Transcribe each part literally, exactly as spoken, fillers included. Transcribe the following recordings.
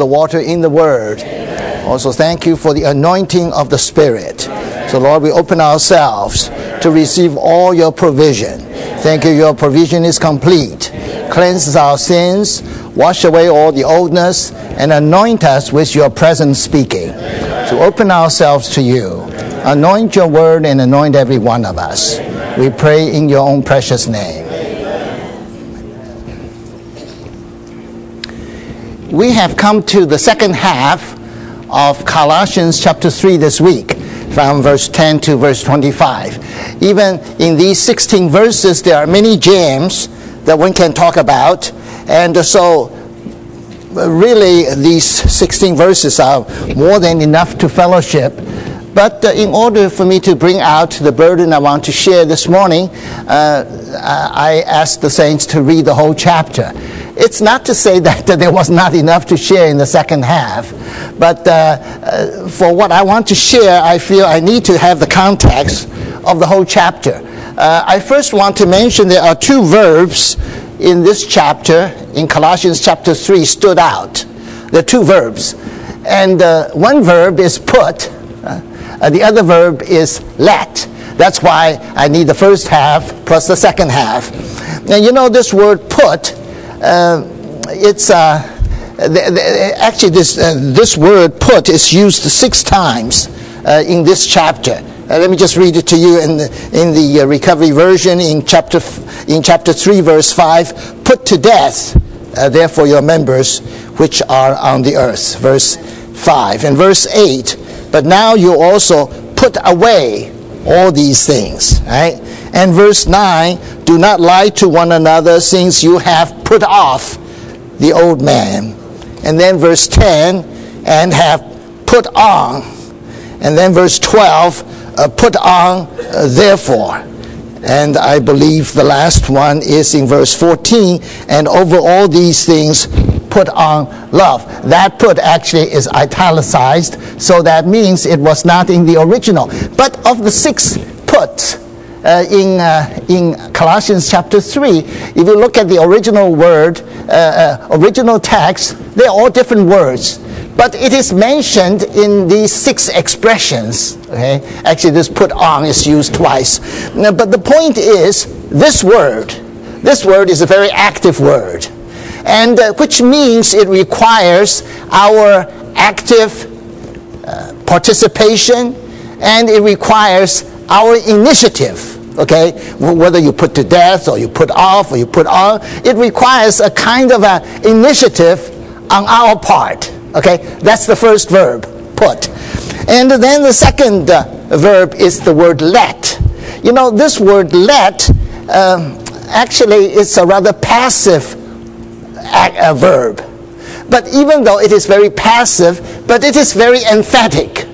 the water in the Word. Amen. Also, thank you for the anointing of the Spirit. Amen. So, Lord, we open ourselves to receive all your provision. Thank you, your provision is complete. Cleanse our sins, wash away all the oldness, and anoint us with your present speaking. To open ourselves to you. Anoint your word and anoint every one of us. We pray in your own precious name. We have come to the second half of Colossians chapter three this week, from verse ten to verse twenty-five. Even in these sixteen verses, there are many gems that one can talk about. And so, really, these sixteen verses are more than enough to fellowship. But uh, in order for me to bring out the burden I want to share this morning, uh, I asked the saints to read the whole chapter. It's not to say that, that there was not enough to share in the second half, but uh, uh, for what I want to share, I feel I need to have the context of the whole chapter. Uh, I first want to mention there are two verbs in this chapter, in Colossians chapter three, stood out. There are two verbs. And uh, one verb is put, uh, uh, the other verb is let. That's why I need the first half plus the second half. Now, you know, this word put, uh, it's, uh, th- th- actually this, uh, this word put is used six times uh, in this chapter. Uh, let me just read it to you in the, in the uh, Recovery Version in chapter f- in chapter three, verse five. Put to death, uh, therefore, your members which are on the earth. Verse five. And verse eight. But now you also put away all these things. Right? And verse nine. Do not lie to one another, since you have put off the old man. And then verse ten. And have put on. And then verse twelve. Uh, put on, uh, therefore. And I believe the last one is in verse fourteen. And over all these things, put on love. That put actually is italicized, so that means it was not in the original. But of the six puts uh, in uh, in Colossians chapter three, if you look at the original word, uh, uh, original text, they're all different words. But it is mentioned in these six expressions. Okay, actually, this "put on" is used twice. But the point is, this word, this word is a very active word, and uh, which means it requires our active uh, participation, and it requires our initiative. Okay, whether you put to death or you put off or you put on, it requires a kind of an initiative on our part. Okay, that's the first verb, put. And then the second uh, verb is the word let. You know, this word let, um, actually it's a rather passive act, uh, verb. But even though it is very passive, but it is very emphatic.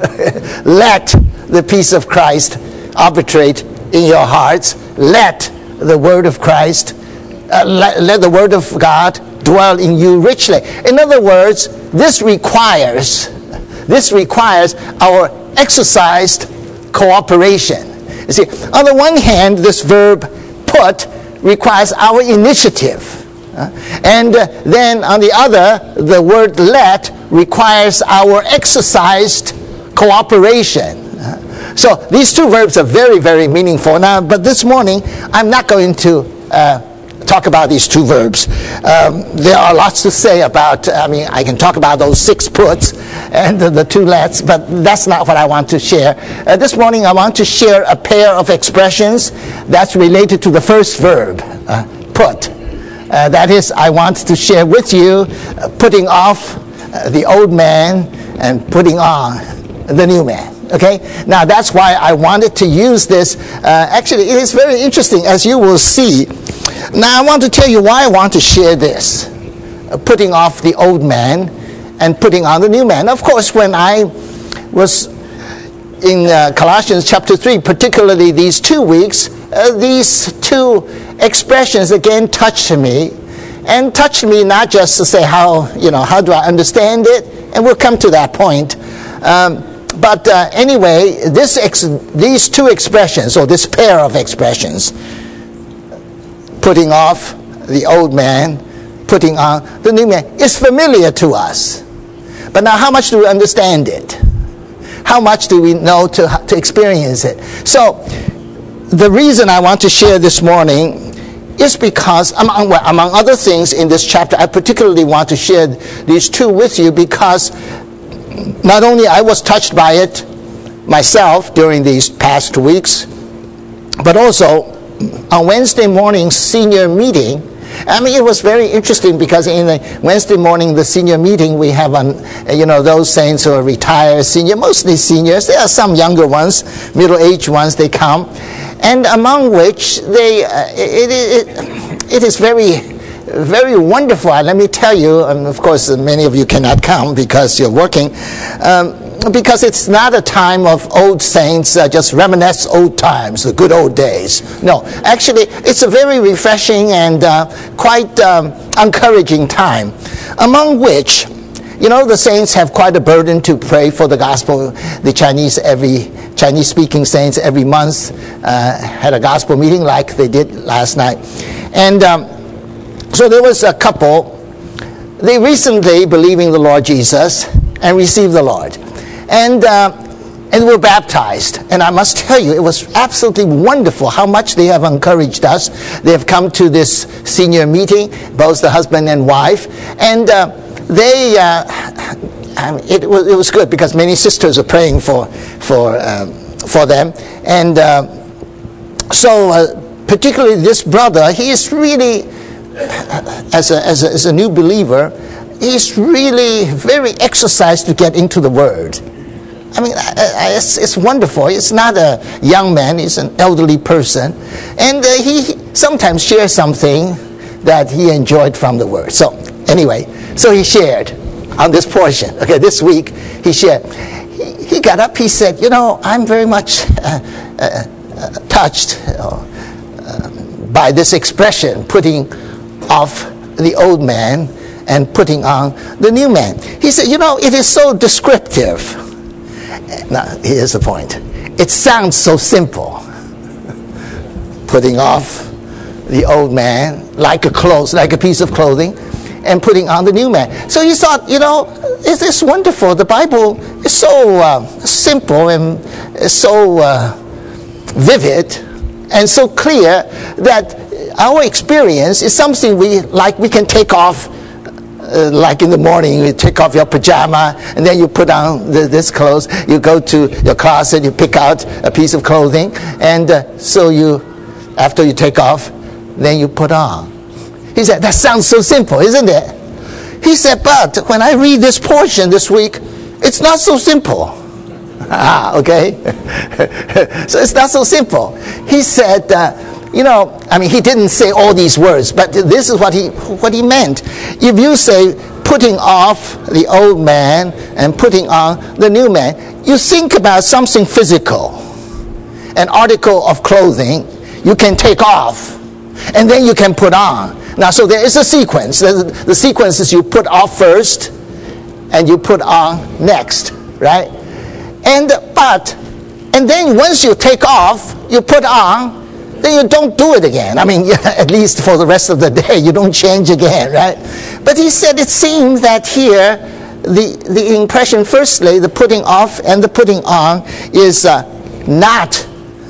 Let the peace of Christ arbitrate in your hearts. Let the word of Christ, uh, let, let the word of God dwell in you richly. In other words, this requires, this requires our exercised cooperation. You see, on the one hand, this verb put requires our initiative. Uh, and uh, then on the other, the word let requires our exercised cooperation. Uh, so these two verbs are very, very meaningful. Now, but this morning, I'm not going to uh, talk about these two verbs. Um, there are lots to say about, I mean, I can talk about those six puts and the, the two lets, but that's not what I want to share. Uh, this morning I want to share a pair of expressions that's related to the first verb, uh, put. Uh, that is, I want to share with you uh, putting off uh, the old man and putting on the new man. Okay? Now that's why I wanted to use this. Uh, actually, it is very interesting, as you will see. Now I want to tell you why I want to share this. Uh, putting off the old man and putting on the new man. Of course, when I was in uh, Colossians chapter three, particularly these two weeks, uh, these two expressions again touched me. And touched me not just to say how, you know, how do I understand it? And we'll come to that point. Um, but uh, anyway, this ex- these two expressions, or this pair of expressions, putting off the old man, putting on the new man is familiar to us. But now how much do we understand it? How much do we know to, to experience it? So the reason I want to share this morning is because, among, well, among other things in this chapter, I particularly want to share these two with you because not only I was touched by it myself during these past weeks, but also on Wednesday morning's senior meeting. I mean, it was very interesting because in the Wednesday morning, the senior meeting, we have, um, you know, those saints who are retired, senior, mostly seniors. There are some younger ones, middle-aged ones, they come. And among which, they, uh, it, it, it is very, very wonderful. Let me tell you, and of course, many of you cannot come because you're working, um, because it's not a time of old saints, uh, just reminisce old times, the good old days. No, actually, it's a very refreshing and uh, quite um, encouraging time, among which, you know, the saints have quite a burden to pray for the gospel. The Chinese, every Chinese-speaking saints every month uh, had a gospel meeting like they did last night. And um, so there was a couple, they recently believing the Lord Jesus and received the Lord. And uh, and were baptized. And I must tell you, it was absolutely wonderful how much they have encouraged us. They have come to this senior meeting, both the husband and wife, and uh, they uh, I mean, it was it was good because many sisters are praying for for um, for them, and uh, so uh, particularly this brother, he is really as a, as a as a new believer, he's really very exercised to get into the Word. I mean, it's, it's wonderful. It's not a young man. He's an elderly person. And uh, he sometimes shares something that he enjoyed from the Word. So anyway, so he shared on this portion. Okay, this week he shared. He, he got up, he said, you know, I'm very much uh, uh, uh, touched uh, uh, by this expression, putting off the old man and putting on the new man. He said, you know, it is so descriptive. Now, here's the point. It sounds so simple. Putting off the old man like a clothes, like a piece of clothing, and putting on the new man. So he thought, you know, it's, it's wonderful. The Bible is so uh, simple and so uh, vivid and so clear that our experience is something we like. We can take off. Uh, like in the morning, you take off your pajama, and then you put on the, this clothes. You go to your closet, you pick out a piece of clothing, and uh, so you, after you take off, then you put on. He said, that sounds so simple, isn't it? He said, but when I read this portion this week, it's not so simple. Ah, okay. So it's not so simple. He said, uh, you know, I mean, he didn't say all these words, but this is what he what he meant. If you say putting off the old man and putting on the new man, you think about something physical, an article of clothing you can take off, and then you can put on. Now, so there is a sequence. The, the sequence is you put off first, and you put on next, right? And but, and then once you take off, you put on, then you don't do it again. I mean, at least for the rest of the day, you don't change again, right? But he said it seemed that here, the, the impression, firstly, the putting off and the putting on is uh, not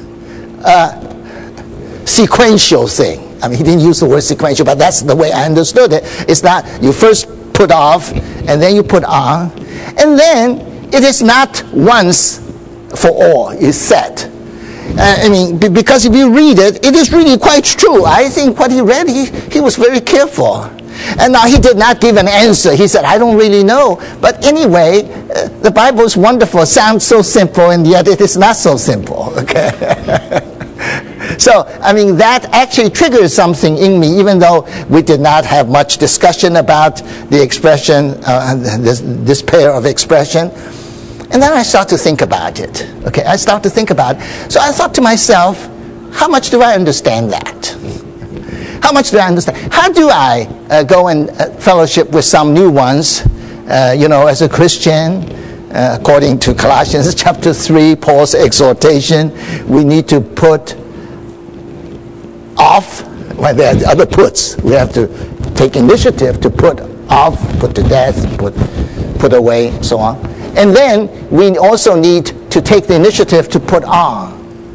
a sequential thing. I mean, he didn't use the word sequential, but that's the way I understood it. It's not you first put off and then you put on. And then it is not once for all, it's set. Uh, I mean, b- because if you read it, it is really quite true. I think what he read, he, he was very careful. And now he did not give an answer. He said, I don't really know. But anyway, uh, the Bible is wonderful. It sounds so simple, and yet it is not so simple. Okay. So, I mean, that actually triggers something in me, even though we did not have much discussion about the expression, uh, this, this pair of expression. And then I start to think about it. Okay, I start to think about it. So I thought to myself, how much do I understand that? How much do I understand? How do I uh, go and uh, fellowship with some new ones, uh, you know, as a Christian? Uh, according to Colossians chapter three, Paul's exhortation, we need to put off, well, there are other puts. We have to take initiative to put off, put to death, put, put away, so on. And then we also need to take the initiative to put on.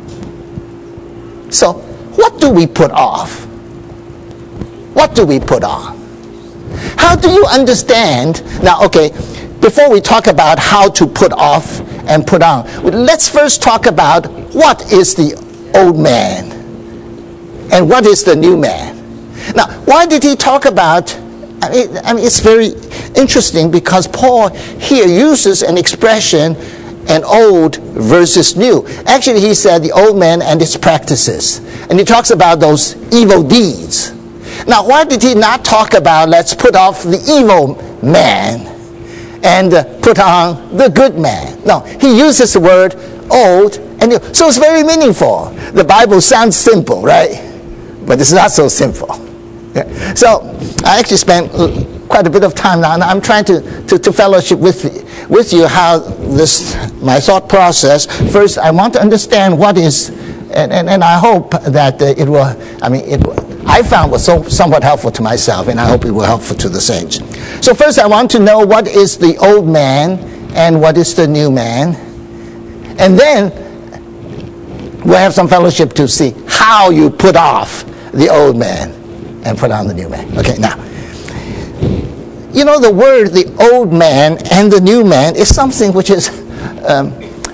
So what do we put off? What do we put on? How do you understand? Now, okay, before we talk about how to put off and put on, let's first talk about what is the old man and what is the new man. Now, why did he talk about, I mean, I mean it's very interesting because Paul here uses an expression, an old versus new. Actually, he said the old man and its practices. And he talks about those evil deeds. Now, why did he not talk about, let's put off the evil man and uh, put on the good man? No, he uses the word old and new. So it's very meaningful. The Bible sounds simple, right? But it's not so simple. Yeah. So I actually spent quite a bit of time now, and I'm trying to, to, to fellowship with, with you how this, my thought process. First, I want to understand what is, and, and, and I hope that uh, it will, I mean, it I found was so somewhat helpful to myself, and I hope it will helpful to the saints. So first, I want to know what is the old man and what is the new man. And then we'll have some fellowship to see how you put off the old man and put on the new man. Okay, now, you know, the word the old man and the new man is something which is, um,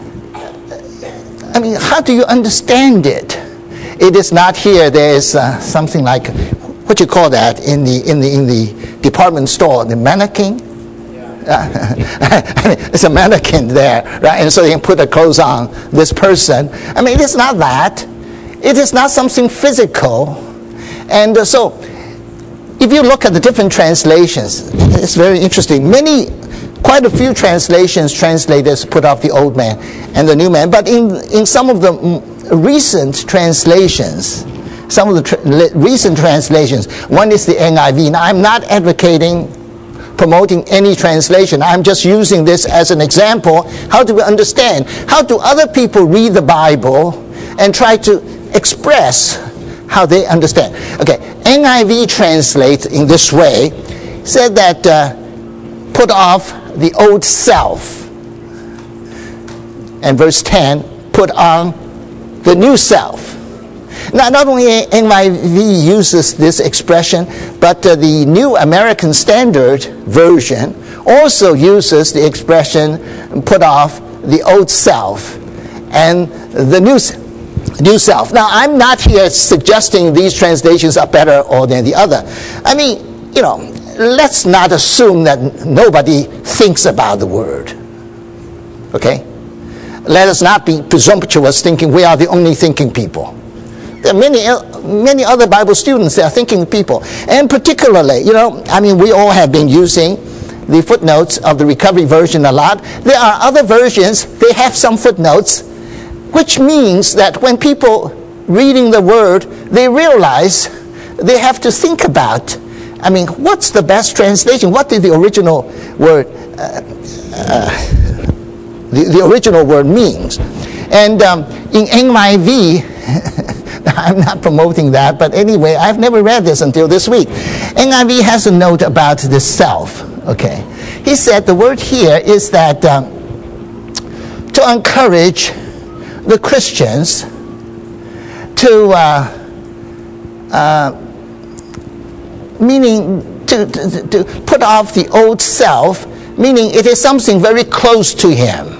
I mean, how do you understand it? It is not here. There is uh, something like, what you call that in the in the in the department store, the mannequin. Yeah. I mean, it's a mannequin there, right? And so you can put the clothes on this person. I mean, it is not that. It is not something physical. And uh, so, if you look at the different translations, it's very interesting. Many, quite a few translations translate as put off the old man and the new man. But in in some of the recent translations, some of the tra- recent translations, one is the N I V. Now, I'm not advocating promoting any translation. I'm just using this as an example. How do we understand? How do other people read the Bible and try to express how they understand? Okay, N I V translates in this way, said that uh, put off the old self. And verse ten, put on the new self. Now, not only N I V uses this expression, but uh, the New American Standard Version also uses the expression put off the old self and the new, new self. Now, I'm not here suggesting these translations are better or than the other. I mean, you know, let's not assume that nobody thinks about the word. Okay? Let us not be presumptuous thinking we are the only thinking people. There are many, many other Bible students that are thinking people. And particularly, you know, I mean, we all have been using the footnotes of the Recovery Version a lot. There are other versions, they have some footnotes, which means that when people reading the Word, they realize they have to think about, I mean, what's the best translation? What did the original word, uh, uh, the, the original word means? And um, in N I V, I'm not promoting that, but anyway, I've never read this until this week. N I V has a note about the self, okay. He said the word here is that um, to encourage the Christians to, uh, uh, meaning to, to, to put off the old self, meaning it is something very close to him.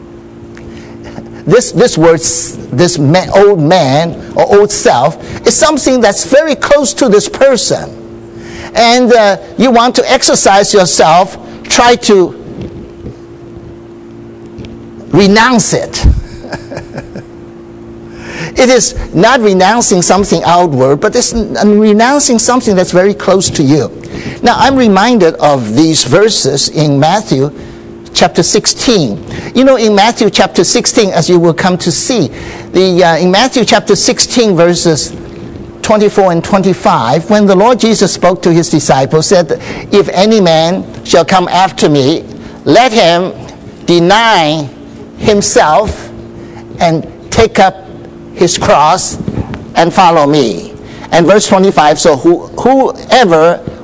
This this word, this man, old man or old self, is something that's very close to this person. And uh, you want to exercise yourself, try to renounce it. It is not renouncing something outward, but it's renouncing something that's very close to you. Now, I'm reminded of these verses in Matthew chapter sixteen. You know, in Matthew chapter sixteen, as you will come to see, the uh, in Matthew chapter sixteen, verses twenty-four and twenty-five, when the Lord Jesus spoke to his disciples, said, if any man shall come after me, let him deny himself and take up his cross and follow me. And verse twenty-five, so who, whoever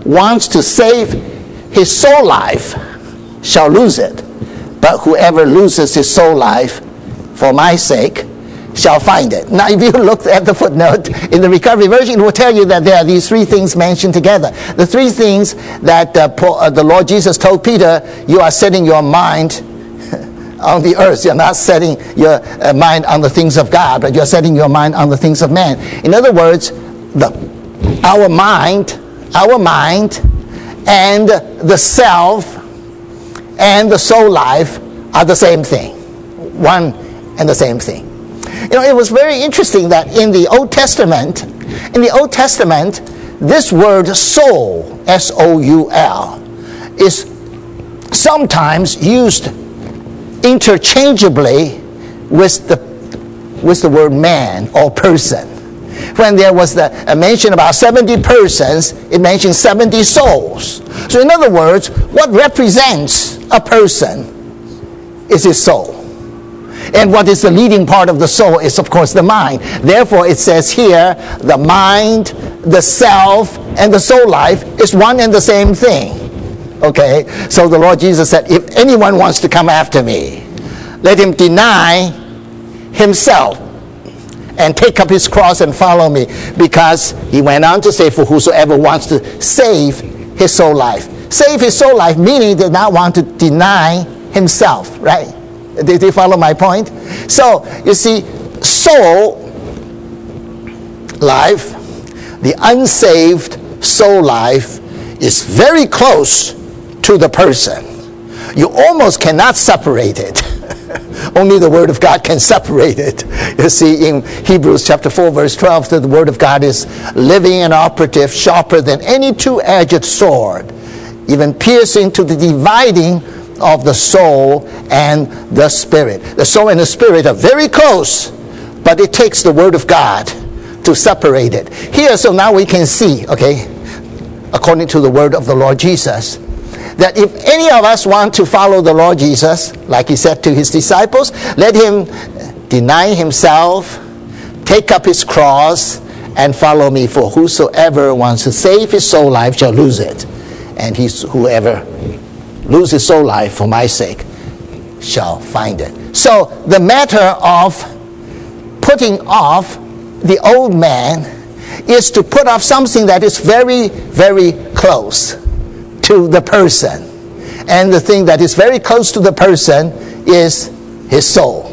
wants to save his soul life shall lose it. But whoever loses his soul life for my sake shall find it. Now, if you look at the footnote in the Recovery Version, it will tell you that there are these three things mentioned together. The three things that uh, Paul, uh, the Lord Jesus told Peter, you are setting your mind on the earth. You're not setting your uh, mind on the things of God, but you're setting your mind on the things of man. In other words, the, our mind, our mind, and the self and the soul life are the same thing. One and the same thing. You know, it was very interesting that in the Old Testament, in the Old Testament, this word soul, S O U L, is sometimes used interchangeably with the with the word man or person. When there was the a mention about seventy persons, it mentions seventy souls. So in other words, what represents a person is his soul. And what is the leading part of the soul is, of course, the mind. Therefore, it says here, the mind, the self, and the soul life is one and the same thing. Okay? So the Lord Jesus said, if anyone wants to come after me, let him deny himself and take up his cross and follow me. Because he went on to say, for whosoever wants to save his soul life. Save his soul life, meaning he did not want to deny himself, right? Did you follow my point? So, you see, soul life, the unsaved soul life, is very close to the person. You almost cannot separate it. Only the Word of God can separate it. You see, in Hebrews chapter four, verse twelve, the Word of God is living and operative, sharper than any two-edged sword, even piercing to the dividing of the soul and the spirit. The soul and the spirit are very close, but it takes the Word of God to separate it. Here, so now we can see, okay, according to the word of the Lord Jesus, that if any of us want to follow the Lord Jesus, like he said to his disciples, let him deny himself, take up his cross, and follow me. For whosoever wants to save his soul life shall lose it. And he's, whoever lose his soul life for my sake shall find it. So the matter of putting off the old man is to put off something that is very, very close to the person. And the thing that is very close to the person is his soul.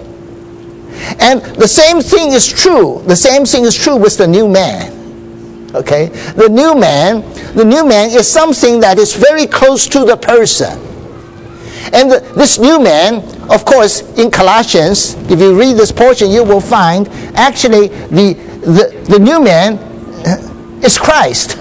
And the same thing is true. The same thing is true with the new man. Okay? The new man, the new man is something that is very close to the person. And the, this new man, of course, in Colossians, if you read this portion, you will find actually the the, the new man is Christ.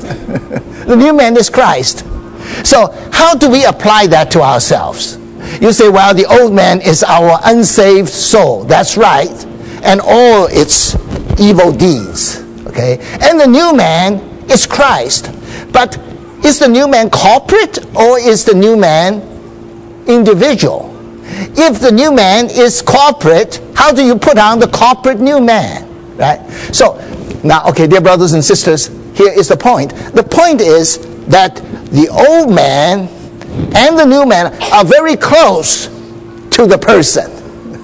The new man is Christ. So how do we apply that to ourselves? You say, well, the old man is our unsaved soul. That's right. And all its evil deeds. Okay? And the new man is Christ. But is the new man corporate or is the new man individual? If the new man is corporate, how do you put on the corporate new man? Right? So, now, okay, dear brothers and sisters, here is the point. The point is that the old man and the new man are very close to the person.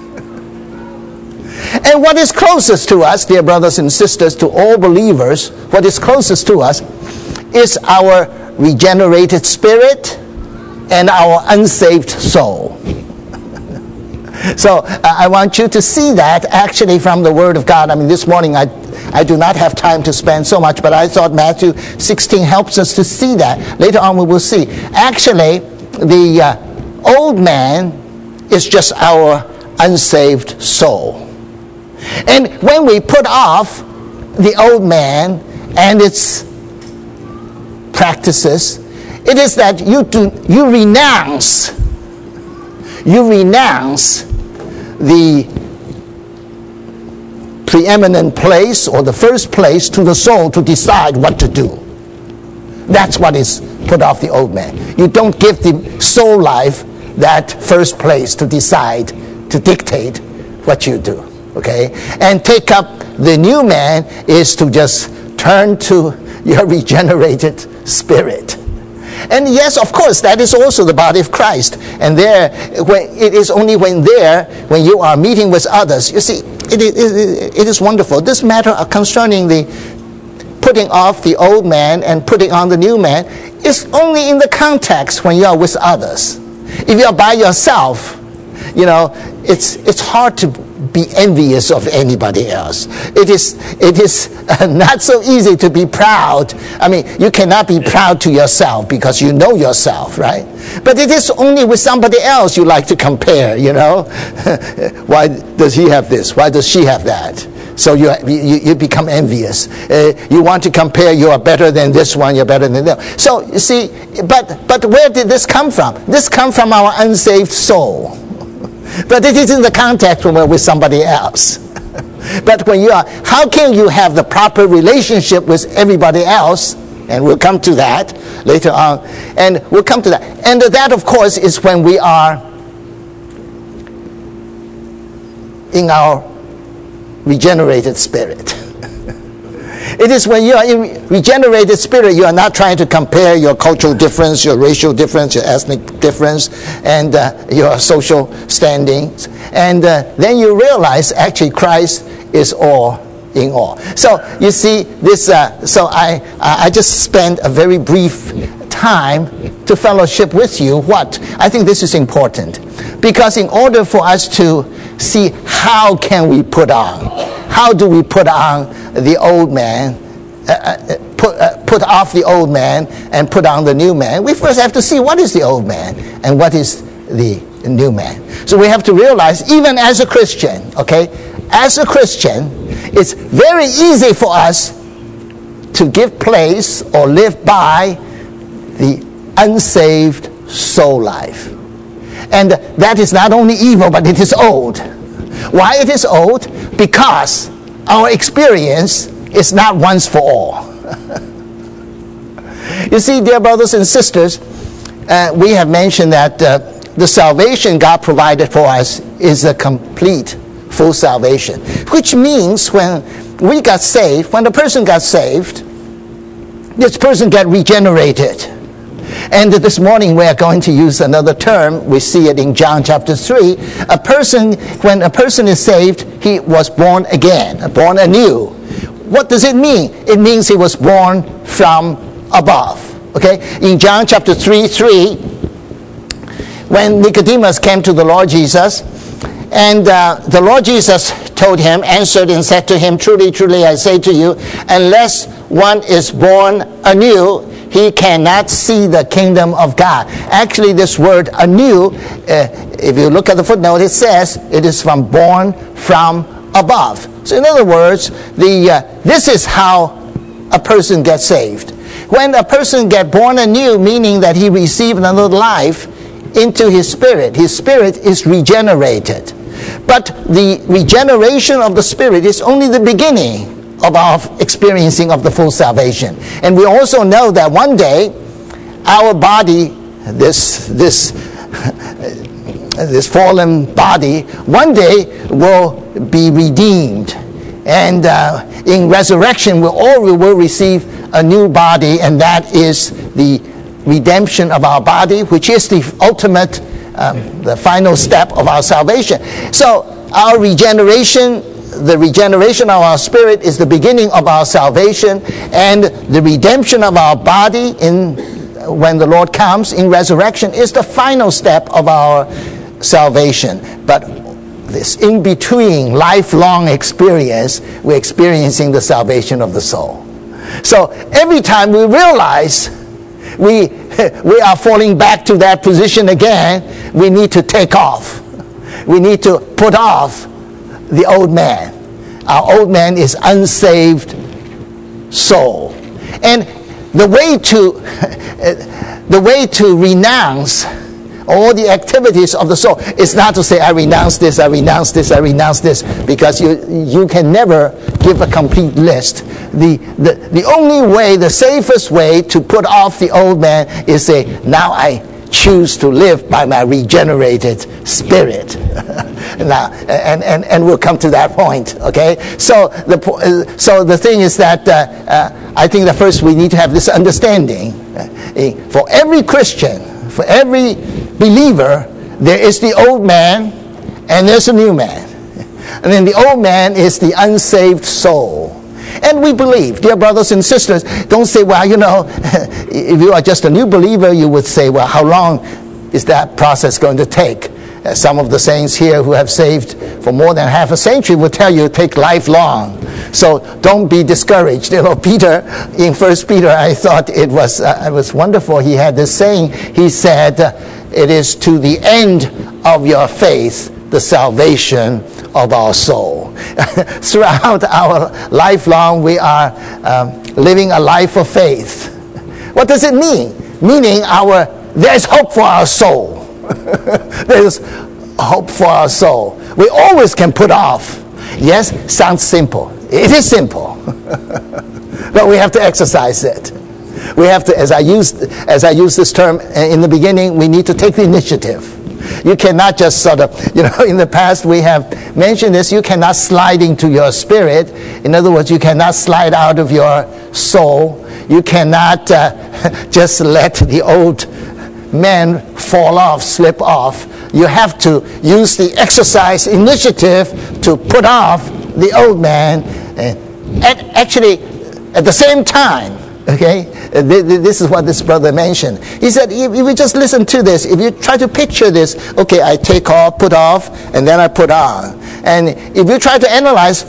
And what is closest to us, dear brothers and sisters, to all believers, what is closest to us is our regenerated spirit and our unsaved soul. So uh, I want you to see that actually from the Word of God. I mean, this morning I I do not have time to spend so much, but I thought Matthew sixteen helps us to see that. Later on we will see. Actually, the uh, old man is just our unsaved soul. And when we put off the old man and its practices, it is that you do you renounce you renounce the preeminent place or the first place to the soul to decide what to do. That's what is put off the old man. You don't give the soul life that first place to decide, to dictate what you do. Okay? And take up the new man is to just turn to your regenerated spirit. And yes, of course, that is also the body of Christ. And there, when, it is only when there, when you are meeting with others, you see, it, it, it, it is wonderful. This matter concerning the putting off the old man and putting on the new man is only in the context when you are with others. If you are by yourself, you know, it's it's hard to be envious of anybody else. It is it is uh, not so easy to be proud. I mean, you cannot be proud to yourself because you know yourself, right? But it is only with somebody else you like to compare, you know. Why does he have this? Why does she have that? So you, you you become envious. Uh, you want to compare. You are better than this one. You're better than that. So you see, but but where did this come from? This comes from our unsaved soul. But it is in the context when we're with somebody else. But when you are, how can you have the proper relationship with everybody else? And we'll come to that later on. And we'll come to that. And that, of course, is when we are in our regenerated spirit. It is when you are in regenerated spirit, you are not trying to compare your cultural difference, your racial difference, your ethnic difference, and uh, your social standings. And uh, then you realize actually Christ is all in all. So you see this. Uh, so I I just spent a very brief time to fellowship with you. What I think this is important, because in order for us to see how can we put on, how do we put on the old man, uh, put uh, put off the old man and put on the new man, we first have to see what is the old man and what is the new man. So we have to realize, even as a Christian, okay, as a Christian, it's very easy for us to give place or live by the unsaved soul life. And that is not only evil, but it is old. Why it is old? Because our experience is not once for all. You see, dear brothers and sisters, uh, we have mentioned that uh, the salvation God provided for us is a complete, full salvation. Which means when we got saved, when the person got saved, this person got regenerated. And this morning we are going to use another term. We see it in John chapter three. A person, when a person is saved, he was born again, born anew. What does it mean? It means he was born from above. Okay? In John chapter three, three, when Nicodemus came to the Lord Jesus, and uh, the Lord Jesus told him, answered and said to him, truly, truly, I say to you, unless one is born anew, he cannot see the kingdom of God. Actually, this word anew, uh, if you look at the footnote, it says it is from born from above. So in other words, the uh, this is how a person gets saved. When a person gets born anew, meaning that he received another life into his spirit, his spirit is regenerated. But the regeneration of the spirit is only the beginning of our experiencing of the full salvation. And we also know that one day our body, this this this fallen body, one day will be redeemed, and uh, in resurrection we all will receive a new body, and that is the redemption of our body, which is the ultimate, um, the final step of our salvation. So our regeneration, the regeneration of our spirit is the beginning of our salvation, and the redemption of our body in when the Lord comes in resurrection is the final step of our salvation. But this in-between lifelong experience, we're experiencing the salvation of the soul. So every time we realize we we are falling back to that position again, we need to take off. We need to put off the old man. Our old man is unsaved soul. And the way to the way to renounce all the activities of the soul is not to say, I renounce this, I renounce this, I renounce this, because you you can never give a complete list. The, the, the only way, the safest way to put off the old man is say, now I choose to live by my regenerated spirit. Now, and, and, and we'll come to that point, okay? So the, so the thing is that uh, uh, I think that first we need to have this understanding. Uh, for every Christian, for every believer, there is the old man and there's a new man. And then the old man is the unsaved soul. And we believe, dear brothers and sisters, don't say, well, you know, if you are just a new believer, you would say, well, how long is that process going to take? Uh, some of the saints here who have saved for more than half a century will tell you it take lifelong. So don't be discouraged. You know, Peter, in First Peter, I thought it was, uh, it was wonderful. He had this saying. He said, uh, it is to the end of your faith, the salvation of our soul. Throughout our lifelong, we are um, living a life of faith. What does it mean? Meaning our there's hope for our soul. There's hope for our soul. We always can put off. Yes, sounds simple. It is simple. But we have to exercise it. We have to, as I used, as I used this term in the beginning, we need to take the initiative. You cannot just sort of, you know, in the past we have mentioned this, you cannot slide into your spirit. In other words, you cannot slide out of your soul. You cannot uh, just let the old man fall off, slip off. You have to use the exercise initiative to put off the old man. And actually, at the same time, okay, this is what this brother mentioned. He said, if you just listen to this, if you try to picture this, okay, I take off, put off, and then I put on. And if you try to analyze,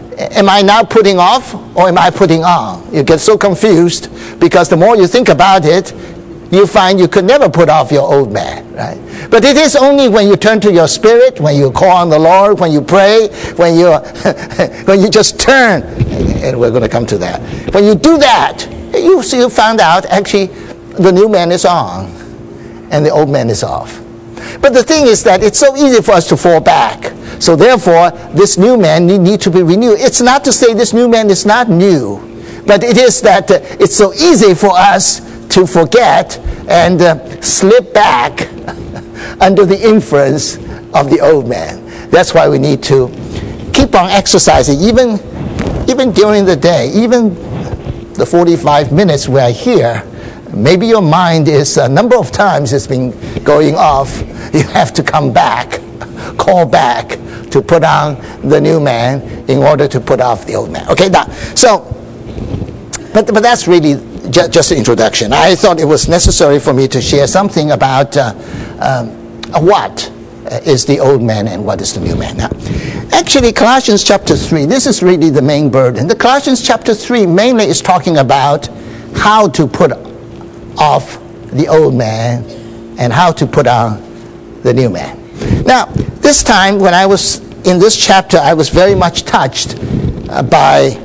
am I now putting off or am I putting on? You get so confused because the more you think about it, you find you could never put off your old man, right? But it is only when you turn to your spirit, when you call on the Lord, when you pray, when you when you just turn, and we're going to come to that. When you do that, you see, you found out actually the new man is on and the old man is off. But the thing is that it's so easy for us to fall back. So therefore, this new man need, need to be renewed. It's not to say this new man is not new, but it is that uh, it's so easy for us to forget and uh, slip back under the influence of the old man. That's why we need to keep on exercising, even, even during the day, even the forty-five minutes we're here. Maybe your mind is a number of times it's been going off. You have to come back, call back to put on the new man in order to put off the old man. Okay, now, so, but, but that's really just, just an introduction. I thought it was necessary for me to share something about uh, um, what is the old man and what is the new man. Now, actually, Colossians chapter three, this is really the main burden. The Colossians chapter three mainly is talking about how to put off the old man and how to put on the new man. Now, this time when I was in this chapter, I was very much touched uh, by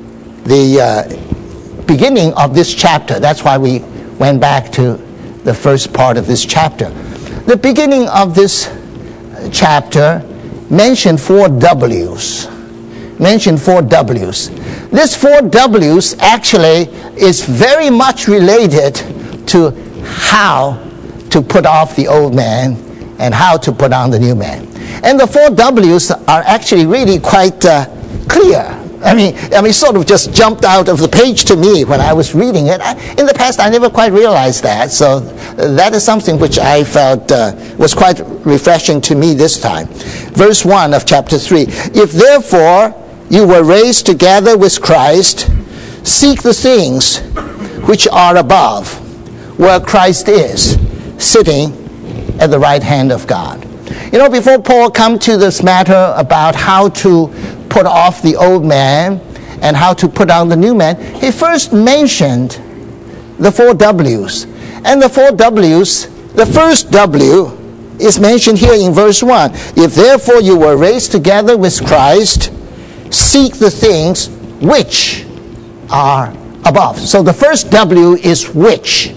the uh, beginning of this chapter. That's why we went back to the first part of this chapter. The beginning of this chapter mentioned four W's. Mentioned four W's. This four W's actually is very much related to how to put off the old man and how to put on the new man. And the four W's are actually really quite uh, clear. I mean, I mean, sort of just jumped out of the page to me when I was reading it. I, in the past, I never quite realized that. So uh, that is something which I felt uh, was quite refreshing to me this time. Verse one of chapter three. If therefore you were raised together with Christ, seek the things which are above, where Christ is, sitting at the right hand of God. You know, before Paul come to this matter about how to put off the old man and how to put on the new man, he first mentioned the four W's. And the four W's, the first W is mentioned here in verse one. If therefore you were raised together with Christ, seek the things which are above. So the first W is which.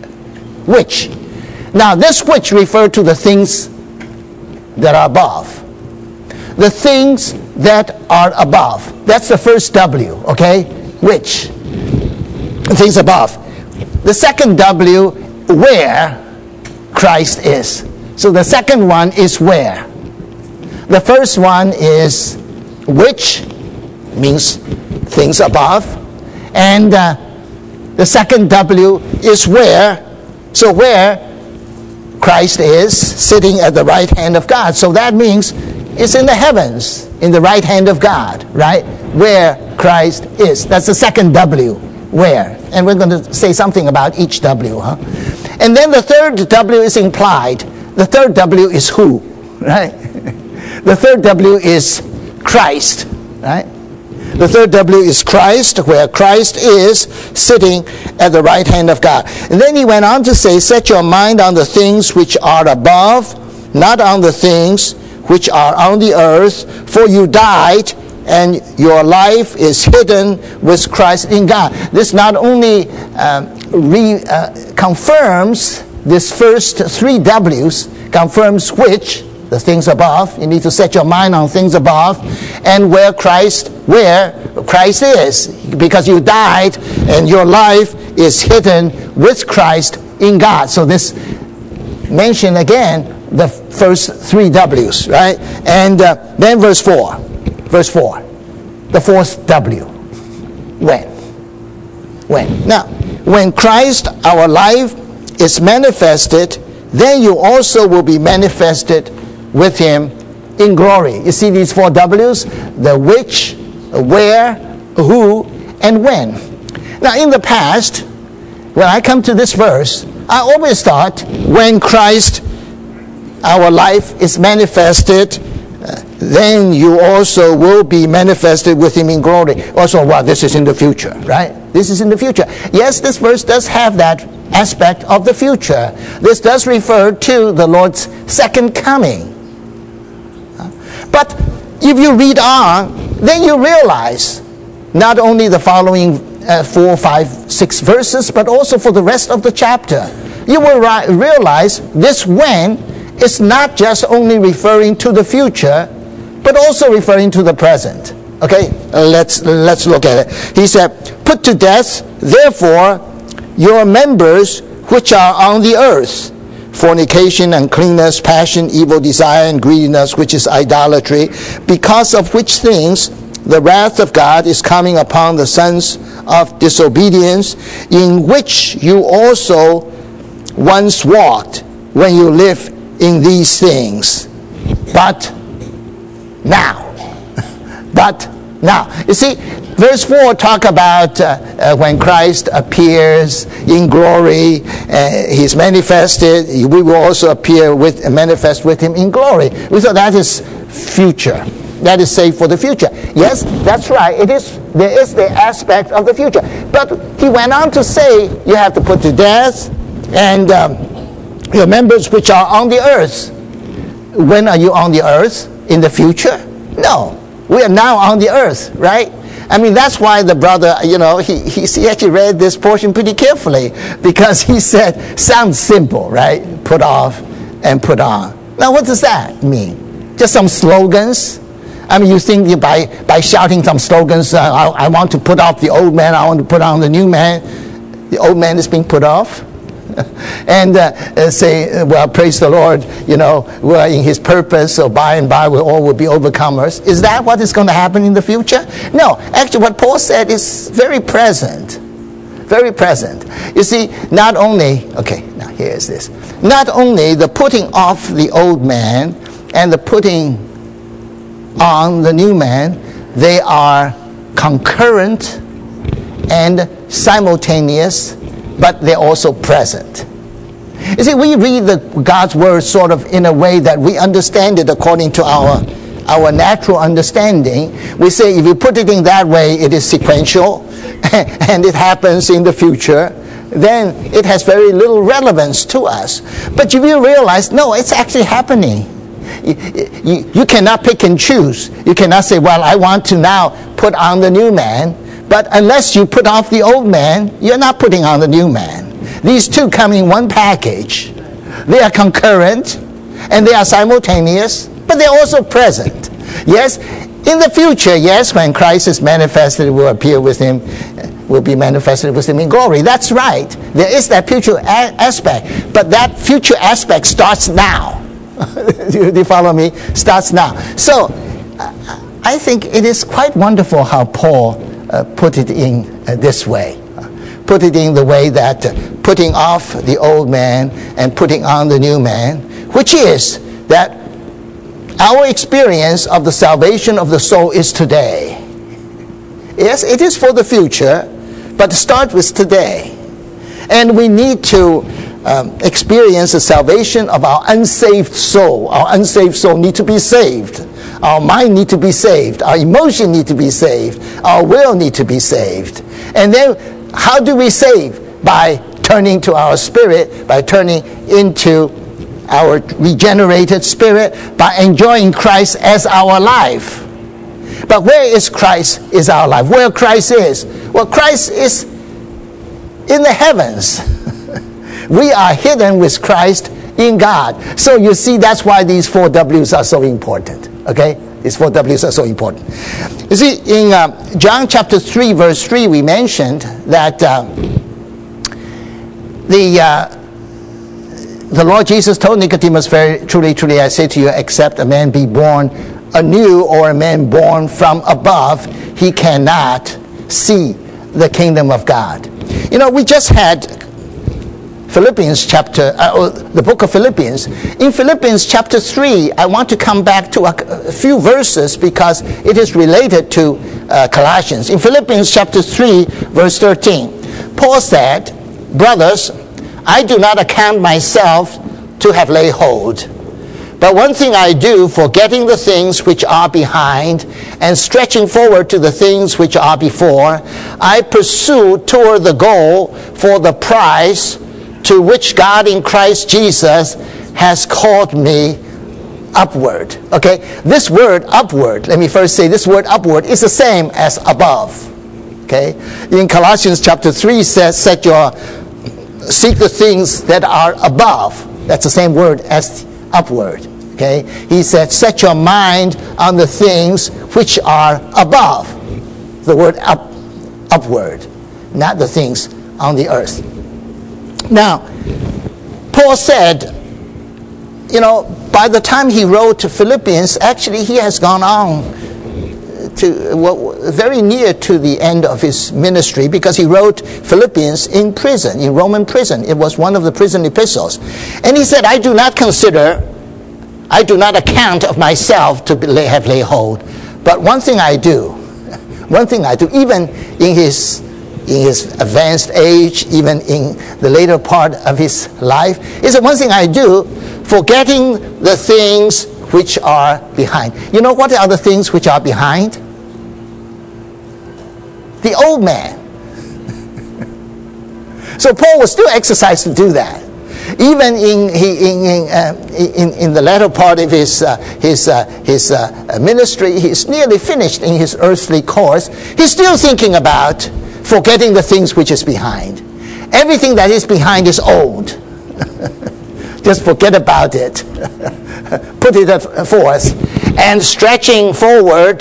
Which. Now this which refers to the things that are above. The things that are above. That's the first W, okay? Which? Things above. The second W, where Christ is. So the second one is where. The first one is which, means things above. And uh, the second W is where. So where Christ is, sitting at the right hand of God. So that means it's in the heavens, in the right hand of God, right? Where Christ is. That's the second W, where. And we're going to say something about each W, huh? And then the third W is implied. The third W is who, right? The third W is Christ, right? The third W is Christ, where Christ is sitting at the right hand of God. And then he went on to say, set your mind on the things which are above, not on the things which are on the earth, for you died, and your life is hidden with Christ in God. This not only um, re, uh, confirms this first three W's, confirms which, the things above. You need to set your mind on things above, and where Christ, where Christ is, because you died and your life is hidden with Christ in God. So this mention again the first three W's, right? And uh, then verse four, verse four, the fourth W. When? When? Now, when Christ, our life, is manifested, then you also will be manifested with him in glory. You see these four W's? The which, where, who, and when. Now in the past, when I come to this verse, I always thought when Christ, our life, is manifested, uh, then you also will be manifested with him in glory. Also, well, this is in the future, right? This is in the future. Yes, this verse does have that aspect of the future. This does refer to the Lord's second coming. But if you read on, then you realize not only the following uh, four, five, six verses, but also for the rest of the chapter. You will ri- realize this when is not just only referring to the future, but also referring to the present. Okay, uh, let's let's look at it. He said, put to death, therefore, your members which are on the earth, fornication, uncleanness, passion, evil desire, and greediness, which is idolatry, because of which things the wrath of God is coming upon the sons of disobedience, in which you also once walked when you lived in these things. But now, but now, you see, verse four talk about uh, uh, when Christ appears in glory, uh, he's manifested, we will also appear with, uh, manifest with him in glory. We thought that is future. That is saved for the future. Yes, that's right. It is. There is the aspect of the future. But he went on to say, you have to put to death, and um, your members which are on the earth. When are you on the earth? In the future? No. We are now on the earth, right? I mean, that's why the brother, you know, he, he, he actually read this portion pretty carefully, because he said, sounds simple, right? Put off and put on. Now, what does that mean? Just some slogans? I mean, you think you by, by shouting some slogans, uh, I, I want to put off the old man, I want to put on the new man, the old man is being put off? and uh, uh, say, well, praise the Lord, you know, we're in his purpose, so by and by we all will be overcomers. Is that what is going to happen in the future? No, actually what Paul said is very present. Very present. You see, not only, okay, now here's this. Not only the putting off the old man and the putting on the new man, they are concurrent and simultaneous, but they're also present. You see, we read the, God's word sort of in a way that we understand it according to our, our natural understanding. We say if you put it in that way, it is sequential, and it happens in the future, then it has very little relevance to us. But if you realize, no, it's actually happening. You, you, you cannot pick and choose. You cannot say, well, I want to now put on the new man. But unless you put off the old man, you're not putting on the new man. These two come in one package. They are concurrent and they are simultaneous, but they're also present. Yes, In the future, yes, when Christ is manifested, will appear with him, will be manifested with him in glory. That's right. There is that future a- aspect. But that future aspect starts now. do, do you follow me? Starts now. So, I think it is quite wonderful how Paul uh, put it in uh, this way. Put it in the way that uh, putting off the old man and putting on the new man, which is that our experience of the salvation of the soul is today. Yes, it is for the future, but start with today. And we need to um, experience the salvation of our unsaved soul. Our unsaved soul need to be saved. Our mind need to be saved. Our emotion need to be saved. Our will need to be saved. And then how do we save? By turning to our spirit, by turning into our regenerated spirit, by enjoying Christ as our life. But where is Christ is our life? Where Christ is? Well, Christ is in the heavens. We are hidden with Christ in God. So you see, that's why these four W's are so important. Okay? These four W's are so important. You see, in uh, John chapter three, verse three, we mentioned that uh, the... Uh, The Lord Jesus told Nicodemus, very truly, truly, I say to you, except a man be born anew or a man born from above, he cannot see the kingdom of God. You know, we just had Philippians chapter, uh, the book of Philippians. In Philippians chapter three, I want to come back to a, a few verses because it is related to uh, Colossians. In Philippians chapter three, verse thirteen, Paul said, brothers, I do not account myself to have laid hold. But one thing I do, forgetting the things which are behind and stretching forward to the things which are before, I pursue toward the goal for the prize to which God in Christ Jesus has called me upward. Okay, this word upward, let me first say this word upward is the same as above. Okay, in Colossians chapter three says, set your seek the things that are above. That's the same word as upward. Okay? He said, set your mind on the things which are above. The word up, upward, not the things on the earth. Now, Paul said, you know, by the time he wrote to Philippians, actually he has gone on to well, very near to the end of his ministry, because he wrote Philippians in prison, in Roman prison. It was one of the prison epistles. And he said, I do not consider, I do not account of myself to be, have laid hold. But one thing I do, one thing I do, even in his, in his advanced age, even in the later part of his life, is that one thing I do, forgetting the things which are behind. You know what are the things which are behind? The old man. So Paul was still exercised to do that. Even in in in, uh, in, in the latter part of his uh, his uh, his uh, ministry, he's nearly finished in his earthly course. He's still thinking about forgetting the things which is behind. Everything that is behind is old. Just forget about it. Put it forth. And stretching forward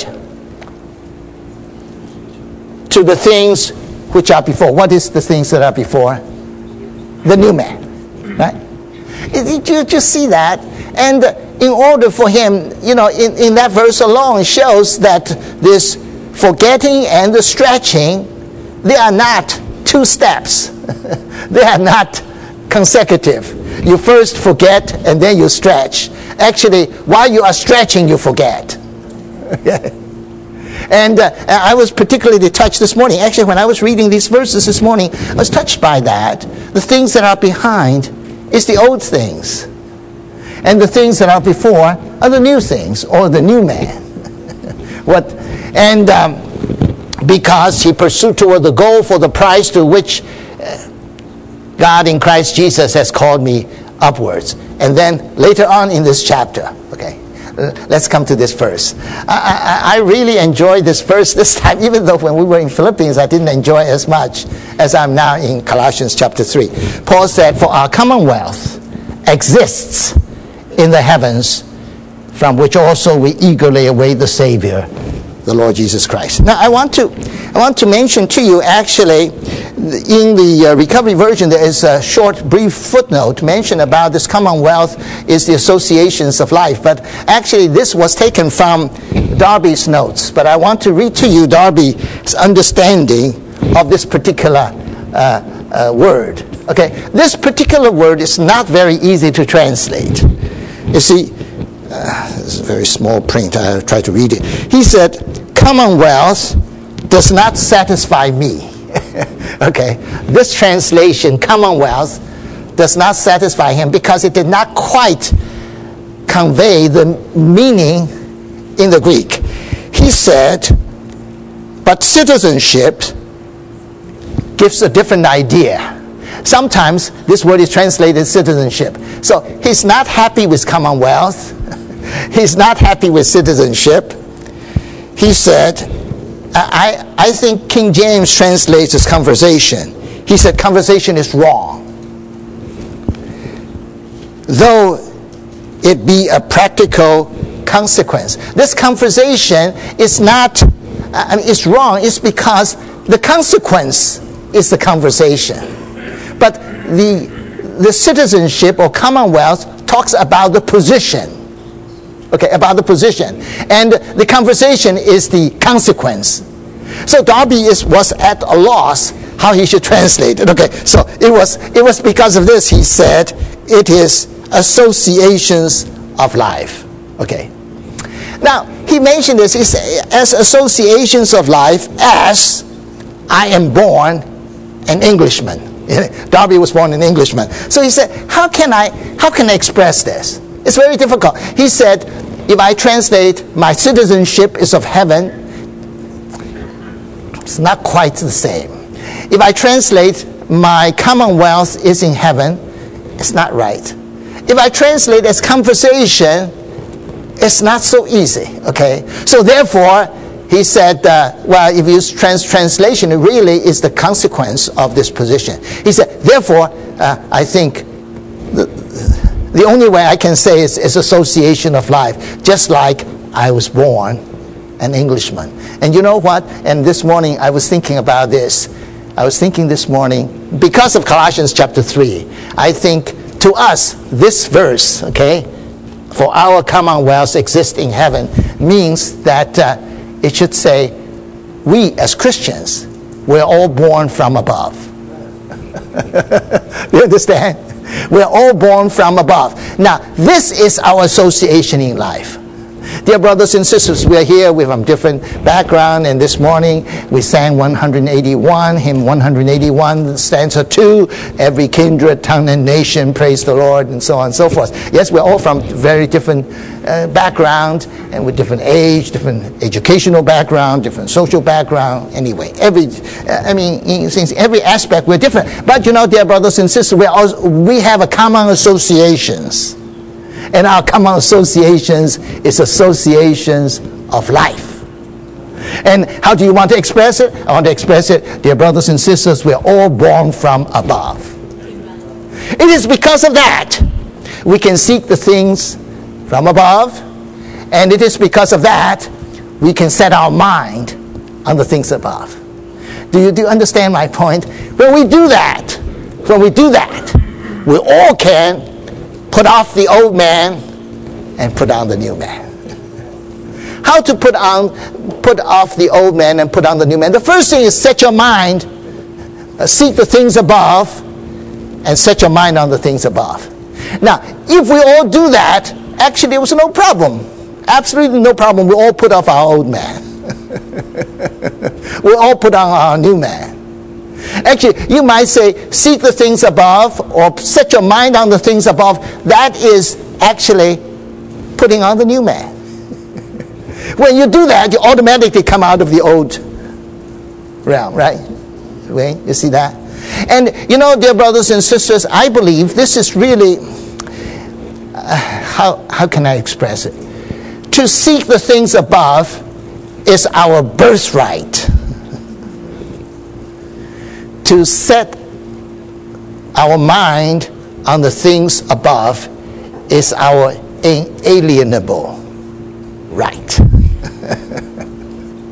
to the things which are before. What is the things that are before? The new man. Right? Did you just see that? And in order for him, you know, in, in that verse alone shows that this forgetting and the stretching, they are not two steps. They are not consecutive. You first forget and then you stretch. Actually, while you are stretching, you forget. And uh, I was particularly touched this morning. Actually, when I was reading these verses this morning, I was touched by that. The things that are behind is the old things. And the things that are before are the new things, or the new man. What? And um, because he pursued toward the goal for the prize to which uh, God in Christ Jesus has called me upwards. And then later on in this chapter, okay, let's come to this verse. I, I, I really enjoyed this verse this time, even though when we were in Philippians, I didn't enjoy it as much as I'm now in Colossians chapter three. Paul said, for our commonwealth exists in the heavens, from which also we eagerly await the Savior, the Lord Jesus Christ. Now, I want to I want to mention to you, actually, in the uh, Recovery Version, there is a short, brief footnote mentioned about this commonwealth is the associations of life. But actually, this was taken from Darby's notes. But I want to read to you Darby's understanding of this particular uh, uh, word. Okay, this particular word is not very easy to translate. You see, uh, this is a very small print. I'll try to read it. He said, commonwealth does not satisfy me. Okay, this translation, commonwealth, does not satisfy him because it did not quite convey the meaning in the Greek. He said, but citizenship gives a different idea. Sometimes this word is translated citizenship. So he's not happy with commonwealth. He's not happy with citizenship. He said, I, I think King James translates as conversation. He said conversation is wrong. Though it be a practical consequence. This conversation is not, I mean, it's wrong. It's because the consequence is the conversation. But the, the citizenship or commonwealth talks about the position. Okay, about the position. And the conversation is the consequence. So Darby is, was at a loss how he should translate it. Okay, so it was, it was because of this he said it is associations of life. Okay. Now, he mentioned this, he said, as associations of life as I am born an Englishman. Darby was born an Englishman. So he said, how can I, how can I express this? It's very difficult. He said, if I translate my citizenship is of heaven, it's not quite the same. If I translate my commonwealth is in heaven, it's not right. If I translate as conversation, it's not so easy. Okay? So therefore, he said, uh, well, if you use trans- translation, it really is the consequence of this position. He said, therefore, uh, I think the, the only way I can say is, is association of life, just like I was born an Englishman. And you know what? And this morning I was thinking about this. I was thinking this morning, because of Colossians chapter three, I think to us, this verse, okay, for our commonwealth exist in heaven, means that uh, it should say, we as Christians, we're all born from above. You understand? We're all born from above. Now, this is our association in life. Dear brothers and sisters, we are here with a different background, and this morning we sang one eighty-one, hymn one eighty-one, stanza two, every kindred, tongue, and nation, praise the Lord, and so on and so forth. Yes, we're all from very different uh, background, and with different age, different educational background, different social background. Anyway, every, uh, I mean, in since every aspect we're different. But you know, dear brothers and sisters, we also, we have a common associations. And our common associations is associations of life. And how do you want to express it? I want to express it, dear brothers and sisters, we're all born from above. It is because of that we can seek the things from above. And it is because of that we can set our mind on the things above. Do you, do you understand my point? When we do that, when we do that, we all can put off the old man and put on the new man. How to put on, put off the old man and put on the new man? The first thing is set your mind, uh, seek the things above, and set your mind on the things above. Now, if we all do that, actually there was no problem. Absolutely no problem. We all put off our old man. We all put on our new man. Actually, you might say, seek the things above, or set your mind on the things above. That is actually putting on the new man. When you do that, you automatically come out of the old realm, right? Right? You see that? And, you know, dear brothers and sisters, I believe this is really, uh, how, how can I express it? To seek the things above is our birthright. To set our mind on the things above is our inalienable right.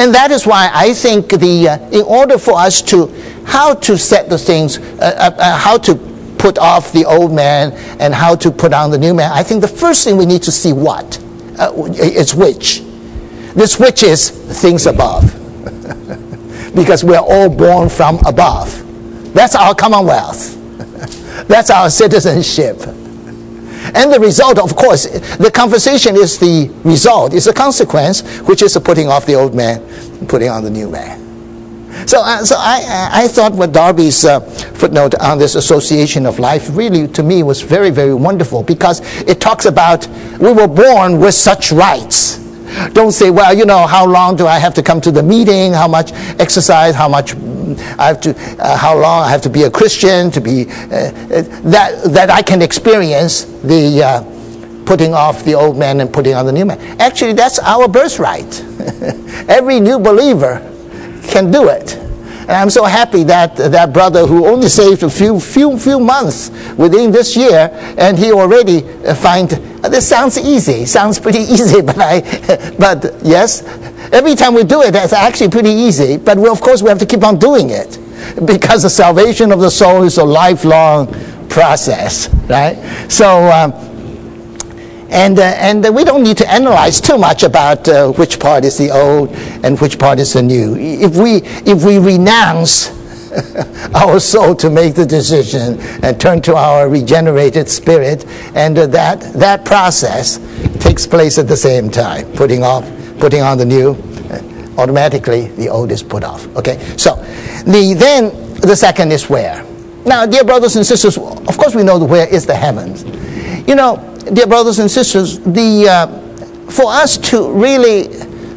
And that is why I think the uh, in order for us to, how to set the things, uh, uh, how to put off the old man and how to put on the new man, I think the first thing we need to see what? Uh, it's which. This which is things above. Because we are all born from above. That's our commonwealth. That's our citizenship. And the result, of course, the conversation is the result, is a consequence, which is the putting off the old man, putting on the new man. So, uh, so I, I thought what Darby's uh, footnote on this association of life really, to me, was very, very wonderful, because it talks about we were born with such rights. Don't say, well, you know, how long do I have to come to the meeting? How much exercise? How much I have to? Uh, how long I have to be a Christian to be uh, that that I can experience the uh, putting off the old man and putting on the new man. Actually, that's our birthright. Every new believer can do it. And I'm so happy that that brother who only saved a few few few months within this year, and he already find uh, this sounds easy, sounds pretty easy, but I, but yes, every time we do it, it's actually pretty easy. But we, of course, we have to keep on doing it, because the salvation of the soul is a lifelong process, right? So. Um, And, uh, and uh, we don't need to analyze too much about uh, which part is the old and which part is the new. If we, if we renounce our soul to make the decision and turn to our regenerated spirit, and uh, that, that process takes place at the same time, putting off, putting on the new, uh, automatically the old is put off. Okay, so the, then the second is where. Now, dear brothers and sisters, of course we know the where is the heavens. You know, dear brothers and sisters, the uh, for us to really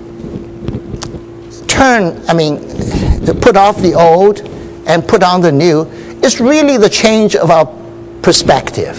turn, I mean, to put off the old and put on the new, is really the change of our perspective.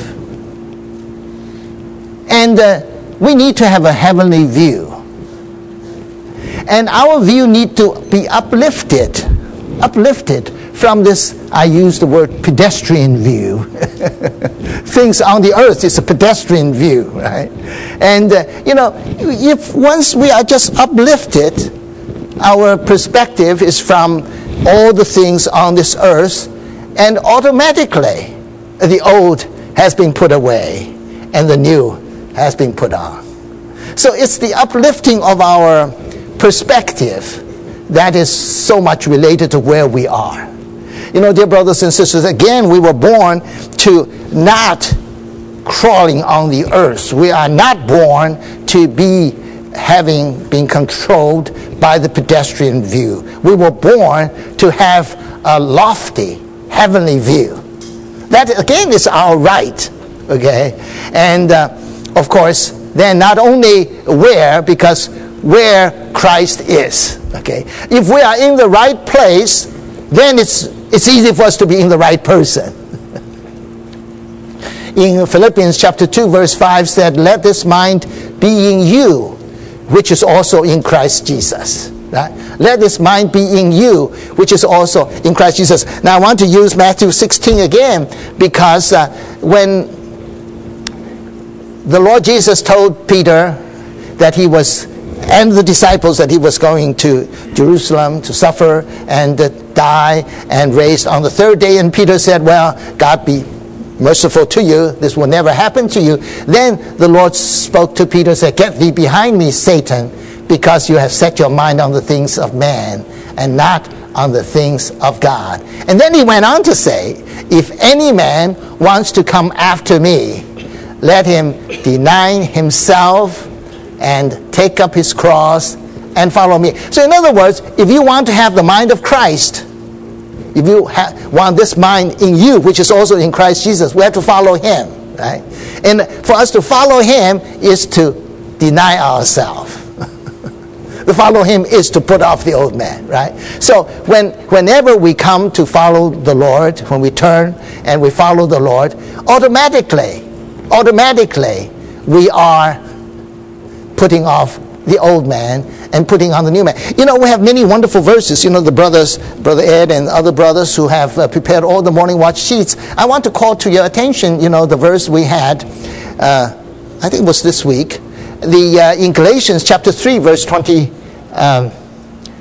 And uh, we need to have a heavenly view. And our view need to be uplifted, uplifted from this, I use the word pedestrian view. Things on the earth is a pedestrian view, right? And, uh, you know, if once we are just uplifted, our perspective is from all the things on this earth, and automatically the old has been put away and the new has been put on. So it's the uplifting of our perspective that is so much related to where we are. You know, dear brothers and sisters, again, we were born to not crawling on the earth. We are not born to be having been controlled by the pedestrian view. We were born to have a lofty, heavenly view. That, again, is our right, okay? And, uh, of course, then not only where, because where Christ is, okay? If we are in the right place, then it's It's easy for us to be in the right person. In Philippians chapter two, verse five said, let this mind be in you, which is also in Christ Jesus. Right? Let this mind be in you, which is also in Christ Jesus. Now I want to use Matthew sixteen again, because uh, when the Lord Jesus told Peter that he was, and the disciples, that he was going to Jerusalem to suffer and uh, die and raised on the third day, and Peter said, well, God be merciful to you, this will never happen to you. Then the Lord spoke to Peter and said, get thee behind me, Satan, because you have set your mind on the things of man and not on the things of God. And then he went on to say, if any man wants to come after me, let him deny himself and take up his cross and follow me. So in other words, if you want to have the mind of Christ, if you ha- want this mind in you, which is also in Christ Jesus, we have to follow him, right? And for us to follow him is to deny ourselves. To follow him is to put off the old man, right? So when whenever we come to follow the Lord, when we turn and we follow the Lord, automatically, automatically we are putting off the old man and putting on the new man. You know, we have many wonderful verses. You know, the brothers, Brother Ed and other brothers who have uh, prepared all the morning watch sheets. I want to call to your attention, you know, the verse we had, uh, I think it was this week, the uh, in Galatians chapter three, verse twenty, um,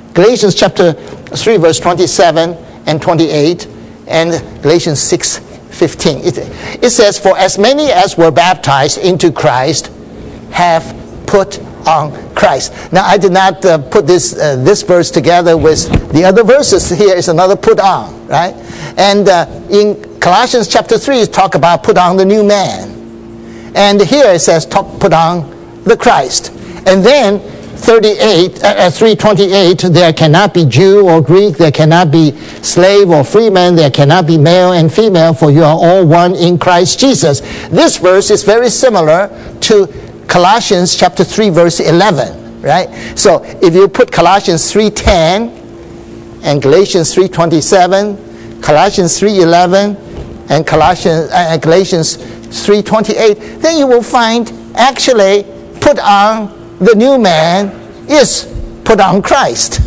Galatians chapter three, verse twenty-seven and twenty-eight, and Galatians six fifteen. It, it says, "For as many as were baptized into Christ have put on Christ." Now, I did not uh, put this uh, this verse together with the other verses. Here is another put on, right? And uh, in Colossians chapter three, it talk about put on the new man. And here it says talk, put on the Christ. And then thirty-eight, uh, three twenty-eight, "There cannot be Jew or Greek, there cannot be slave or free man, there cannot be male and female, for you are all one in Christ Jesus." This verse is very similar to Colossians chapter three, verse eleven, right? So if you put Colossians three ten and Galatians three twenty-seven, Colossians three eleven, and Colossians, uh, Galatians three twenty-eight, then you will find actually put on the new man is put on Christ.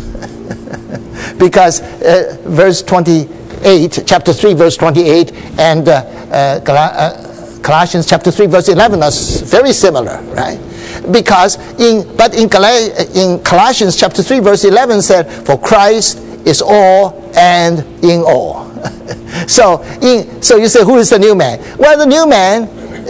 Because uh, verse twenty-eight, chapter three, verse twenty-eight, and uh, uh, Gal- uh, Colossians chapter three, verse eleven are very similar, right? Because in but in, Gal- in Colossians chapter three, verse eleven said, "For Christ is all and in all." so, in, so you say, who is the new man? Well, the new man,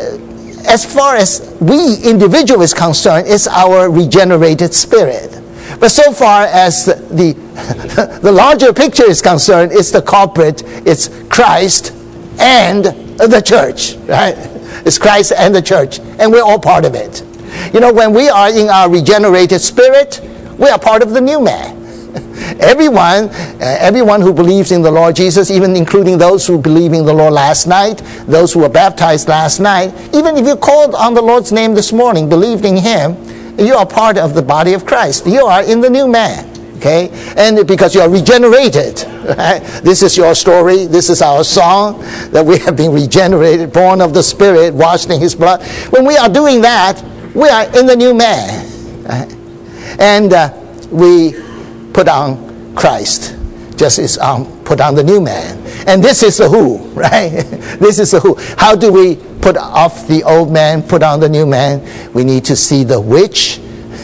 uh, as far as we individual is concerned, is our regenerated spirit. But so far as the the larger picture is concerned, it's the corporate, it's Christ and the church, right? It's Christ and the church, and we're all part of it. You know, when we are in our regenerated spirit, we are part of the new man. Everyone, uh, everyone who believes in the Lord Jesus, even including those who believe in the Lord last night, those who were baptized last night, even if you called on the Lord's name this morning, believed in Him, you are part of the body of Christ. You are in the new man, okay? And because you are regenerated, right? This is your story. This is our song, that we have been regenerated, born of the Spirit, washed in His blood. When we are doing that, we are in the new man, right? And uh, we put on Christ, just as um, put on the new man. And this is the who, right? This is the who. How do we put off the old man, put on the new man? We need to see the which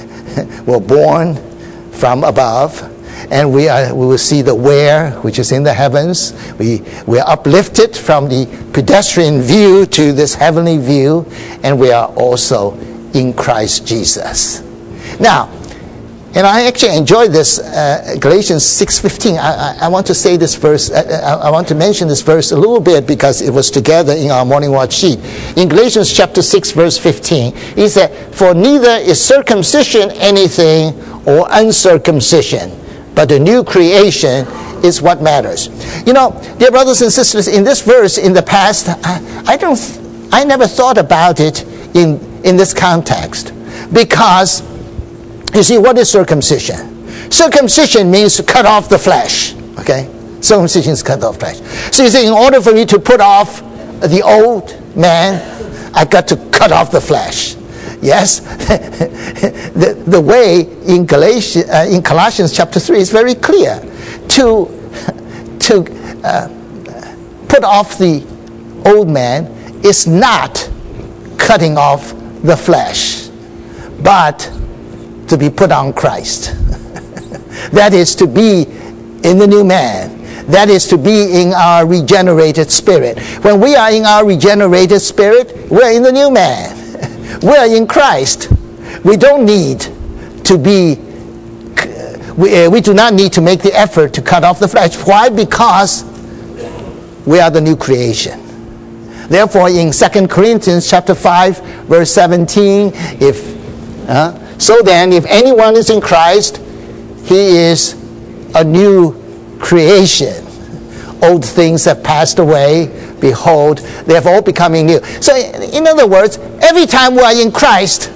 were born from above, and we are we will see the where, which is in the heavens. We we are uplifted from the pedestrian view to this heavenly view, and we are also in Christ Jesus. Now, and I actually enjoyed this uh, Galatians six fifteen. I, I, I want to say this verse. I, I want to mention this verse a little bit because it was together in our morning watch sheet. In Galatians chapter six, verse fifteen, he said, "For neither is circumcision anything or uncircumcision, but the new creation is what matters." You know, dear brothers and sisters, in this verse, in the past, I, I don't, I never thought about it in in this context, because you see, what is circumcision? Circumcision means to cut off the flesh. Okay? Circumcision is cut off flesh. So you see, in order for me to put off the old man, I got to cut off the flesh. Yes? the, the way in Galatians, uh, in Colossians chapter three is very clear. To, to uh, put off the old man is not cutting off the flesh, but to be put on Christ. That is to be in the new man. That is to be in our regenerated spirit. When we are in our regenerated spirit, we're in the new man. We're in Christ. We don't need to be, we, uh, we do not need to make the effort to cut off the flesh. Why? Because we are the new creation. Therefore, in Second Corinthians chapter five, verse seventeen, if uh, so then, if anyone is in Christ, he is a new creation. Old things have passed away. Behold, they have all becoming new. So, in other words, every time we are in Christ,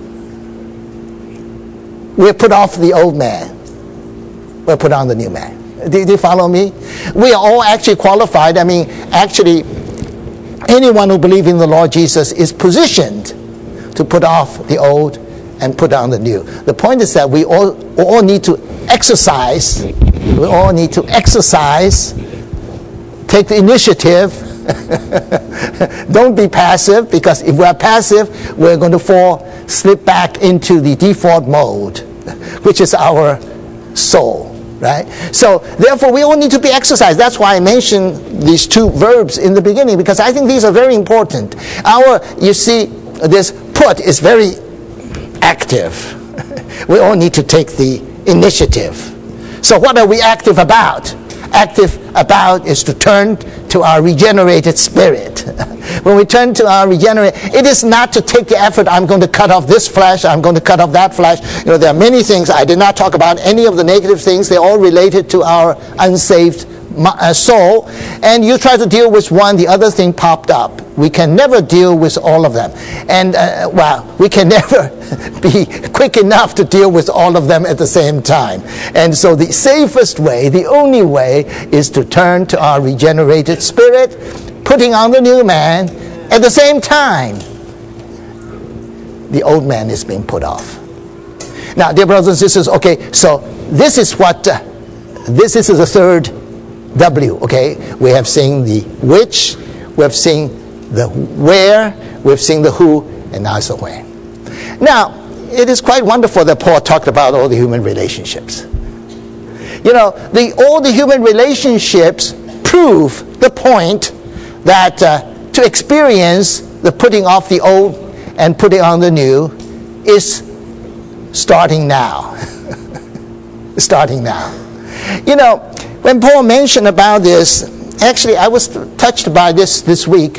we put off the old man. We put on the new man. Do you follow me? We are all actually qualified. I mean, actually, anyone who believes in the Lord Jesus is positioned to put off the old and put on the new. The point is that we all, all need to exercise. We all need to exercise. Take the initiative. Don't be passive, because if we're passive, we're going to fall, slip back into the default mode, which is our soul. Right? So, therefore, we all need to be exercised. That's why I mentioned these two verbs in the beginning, because I think these are very important. Our, you see, this put is very active. We all need to take the initiative. So, what are we active about? Active about is to turn to our regenerated spirit. When we turn to our regenerated, it is not to take the effort, I'm going to cut off this flesh, I'm going to cut off that flesh. You know, there are many things. I did not talk about any of the negative things. They're all related to our unsaved uh, soul. And you try to deal with one, the other thing popped up. We can never deal with all of them. And, uh, well, we can never be quick enough to deal with all of them at the same time. And so the safest way, the only way, is to turn to our regenerated spirit, putting on the new man. At the same time, the old man is being put off. Now, dear brothers and sisters, okay, so this is what, uh, this is the third W, okay? We have seen the which, we have seen the where, we've seen the who, and now it's the when. Now, it is quite wonderful that Paul talked about all the human relationships. You know, the, all the human relationships prove the point that uh, to experience the putting off the old and putting on the new is starting now. Starting now. You know, when Paul mentioned about this, actually I was touched by this this week.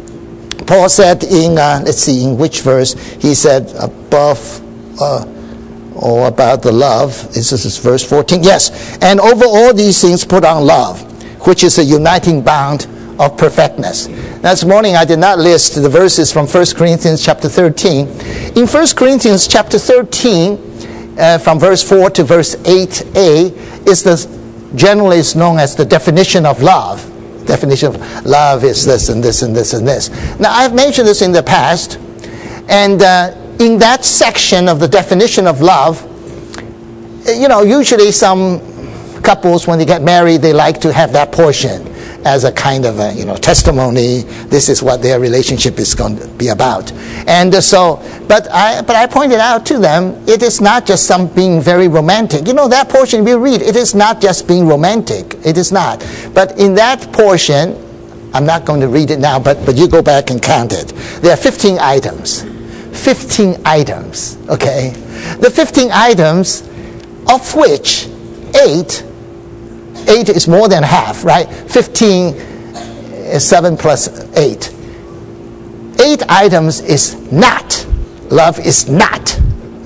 Paul said in, uh, let's see, in which verse, he said above, uh, or about the love, this is verse fourteen, yes, and over all these things put on love, which is a uniting bond of perfectness. Now, this morning I did not list the verses from First Corinthians chapter thirteen. In First Corinthians chapter thirteen, uh, from verse four to verse eight a, is the generally is known as the definition of love. Definition of love is this and this and this and this. Now, I've mentioned this in the past, and uh, in that section of the definition of love, you know, usually some couples, when they get married, they like to have that portion as a kind of a, you know, testimony. This is what their relationship is going to be about. And uh, so, but I, but I pointed out to them, it is not just some being very romantic. You know, that portion we read, it is not just being romantic. It is not. But in that portion, I'm not going to read it now, but, but you go back and count it. There are fifteen items. fifteen items, okay? The fifteen items, of which eight Eight is more than half, right? Fifteen is seven plus eight. Eight items is not. Love is not.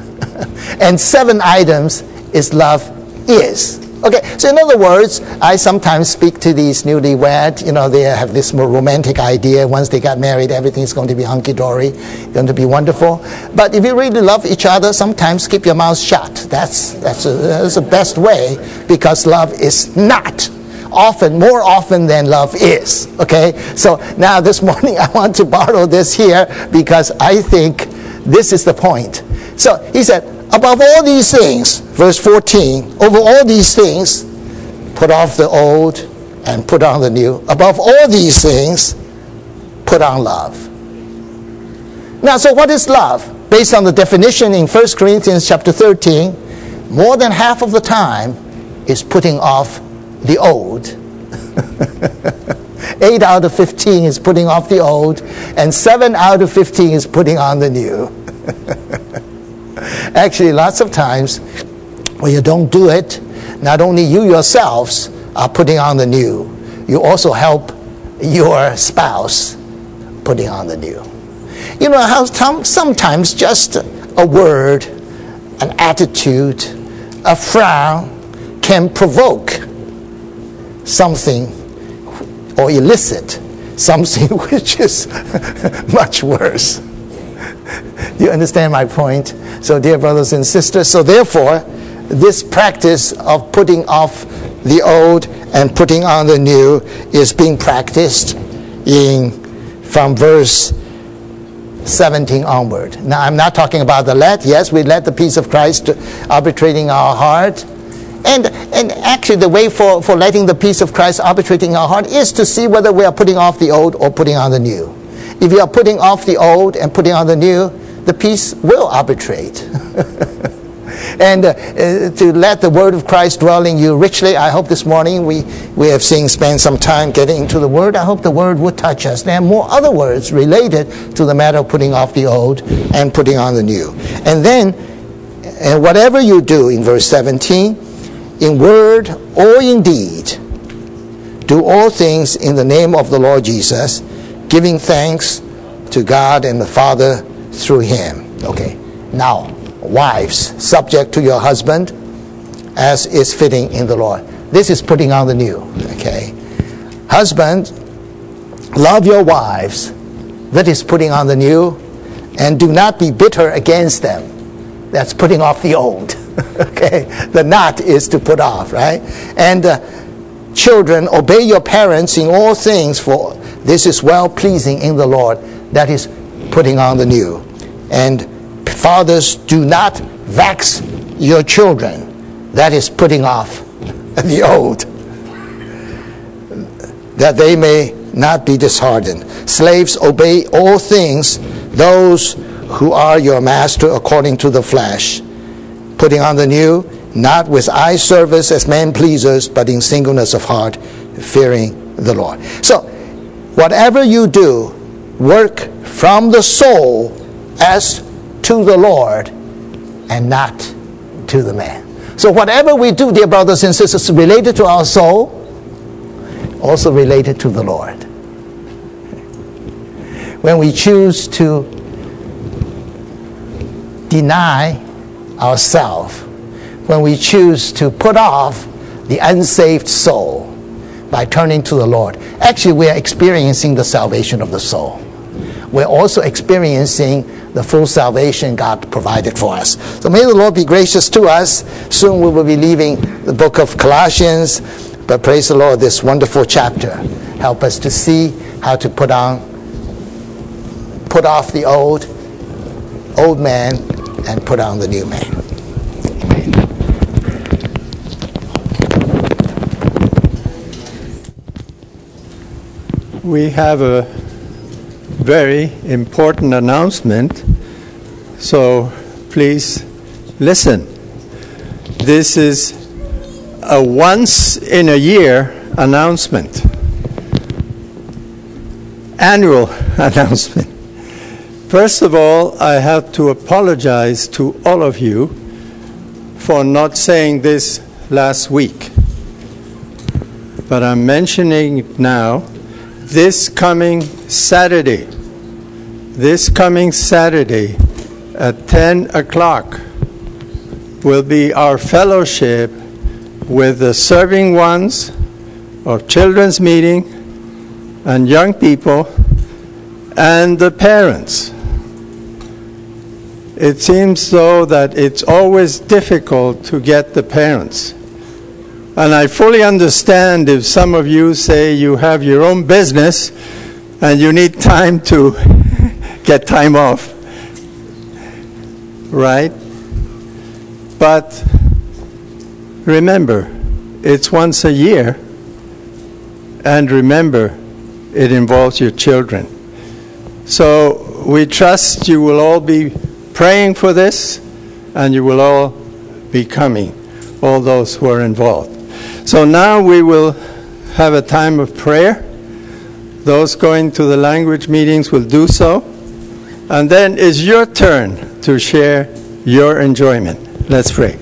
And seven items is love is. Okay, so in other words, I sometimes speak to these newlywed, you know, they have this more romantic idea. Once they got married, everything's going to be hunky-dory, going to be wonderful. But if you really love each other, sometimes keep your mouth shut. That's, that's, a, that's the best way, because love is not. Often, more often than love is. Okay, so now this morning I want to borrow this here, because I think this is the point. So he said, above all these things, verse fourteen, over all these things, put off the old and put on the new. Above all these things, put on love. Now, so what is love? Based on the definition in First Corinthians chapter thirteen, more than half of the time is putting off the old. Eight out of fifteen is putting off the old, and seven out of fifteen is putting on the new. Actually, lots of times when you don't do it, not only you yourselves are putting on the new, you also help your spouse putting on the new. You know how sometimes just a word, an attitude, a frown can provoke something or elicit something which is much worse. Do you understand my point? So, dear brothers and sisters, so therefore, this practice of putting off the old and putting on the new is being practiced in from verse seventeen onward. Now, I'm not talking about the let. Yes, we let the peace of Christ arbitrating our heart. And and actually, the way for, for letting the peace of Christ arbitrating our heart is to see whether we are putting off the old or putting on the new. If you are putting off the old and putting on the new, the peace will arbitrate. and uh, uh, to let the word of Christ dwell in you richly. I hope this morning we, we have seen, spent some time getting into the word. I hope the word would touch us. There are more other words related to the matter of putting off the old and putting on the new. And then, and whatever you do, in verse seventeen, in word or in deed, do all things in the name of the Lord Jesus, giving thanks to God and the Father through him. Okay, now, wives, subject to your husband as is fitting in the Lord. This is putting on the new. Okay, husband, love your wives. That is putting on the new, and do not be bitter against them. That's putting off the old. Okay, the not is to put off, right? And uh, children, obey your parents in all things, for this is well-pleasing in the Lord. That is putting on the new. And fathers, do not vex your children. That is putting off the old, that they may not be disheartened. Slaves, obey all things those who are your master according to the flesh, putting on the new, not with eye service as men pleasers, but in singleness of heart, fearing the Lord. So, whatever you do, work from the soul as to the Lord and not to the man. So whatever we do, dear brothers and sisters, related to our soul, also related to the Lord. When we choose to deny ourselves, when we choose to put off the unsaved soul by turning to the Lord, actually we are experiencing the salvation of the soul. We're also experiencing the full salvation God provided for us. So may the Lord be gracious to us. Soon we will be leaving the book of Colossians, but praise the Lord, this wonderful chapter help us to see how to put on, put off the old, old man and put on the new man. Amen. We have a very important announcement, so please listen. This is a once in a year announcement, annual announcement. First of all, I have to apologize to all of you for not saying this last week, but I'm mentioning it now. This coming Saturday, this coming Saturday at ten o'clock will be our fellowship with the serving ones of children's meeting and young people and the parents. It seems though that it's always difficult to get the parents. And I fully understand if some of you say you have your own business and you need time to get time off, right? But remember, it's once a year, and remember, it involves your children. So we trust you will all be praying for this, and you will all be coming, all those who are involved. So now we will have a time of prayer. Those going to the language meetings will do so. And then it's your turn to share your enjoyment. Let's pray.